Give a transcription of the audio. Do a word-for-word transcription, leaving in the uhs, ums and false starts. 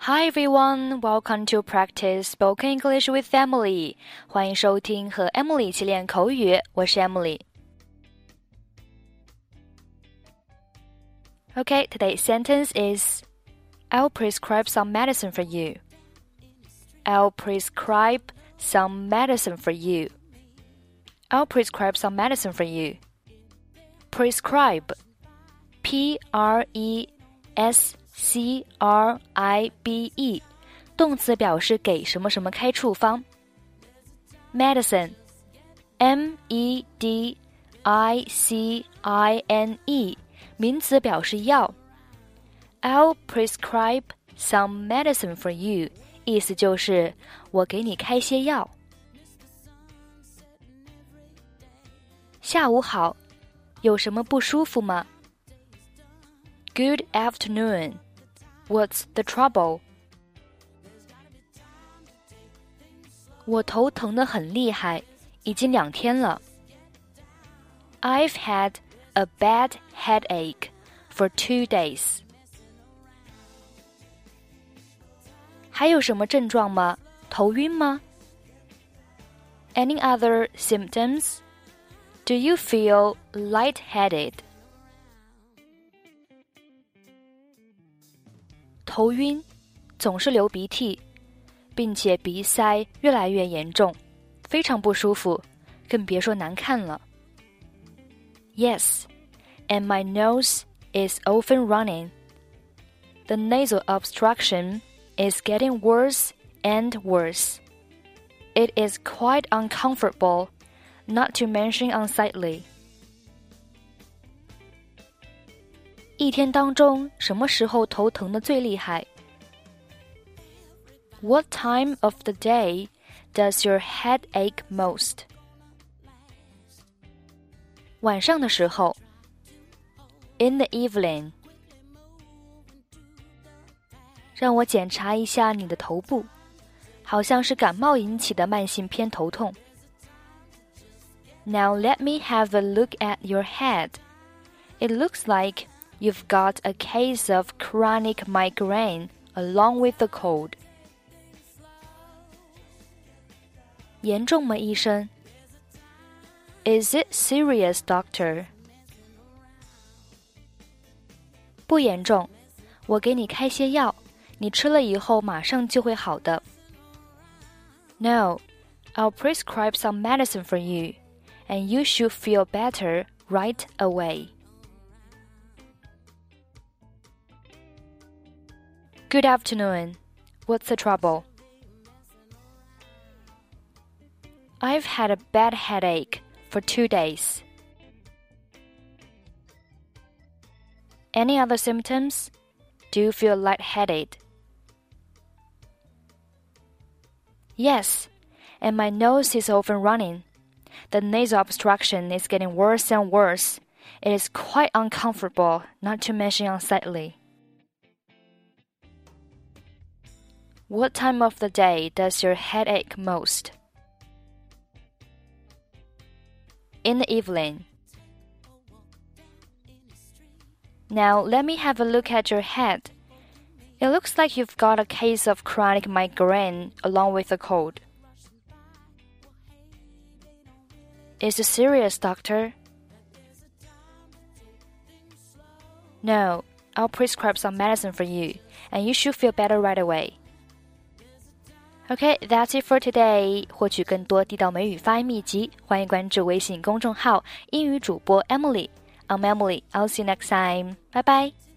Hi everyone, welcome to practice spoken English with Emily. 欢迎收听和 Emily 一起练口语，我是 Emily. Okay, today's sentence is I'll prescribe some medicine for you. I'll prescribe some medicine for you. I'll prescribe some medicine for you. Prescribe, P R E S C R I B E 动词表示给什么什么开处方 Medicine M E D I C I N E 名词表示药 I'll prescribe some medicine for you 意思就是我给你开些药下午好有什么不舒服吗 Good afternoon. What's the trouble? 我头疼得很厉害，已经两天了。I've had a bad headache for two days. 还有什么症状吗？头晕吗？ Any other symptoms? Do you feel lightheaded?头晕，总是流鼻涕，并且鼻塞越来越严重，非常不舒服，更别说难看了。Yes, and my nose is often running. The nasal obstruction is getting worse and worse. It is quite uncomfortable, not to mention unsightly.一天当中什么时候头疼的最厉害 What time of the day does your head ache most? 晚上的时候 In the evening. 让我检查一下你的头部，好像是感冒引起的慢性偏头痛。Now let me have a look at your head. It looks like You've got a case of chronic migraine along with the cold. 严重吗，医生 Is it serious, doctor? 不严重，我给你开些药，你吃了以后马上就会好的。No, I'll prescribe some medicine for you, and you should feel better right away.Good afternoon. What's the trouble? I've had a bad headache for two days. Any other symptoms? Do you feel lightheaded? Yes, and my nose is often running. The nasal obstruction is getting worse and worse. It is quite uncomfortable, not to mention unsightly.What time of the day does your head ache most? In the evening. Now let me have a look at your head. It looks like you've got a case of chronic migraine along with a cold. Is it serious, doctor? No, I'll prescribe some medicine for you, and you should feel better right away.Okay, that's it for today. 获取更多地道美语发音秘籍，欢迎关注微信公众号英语主播 Emily. I'm Emily. I'll see you next time. Bye bye.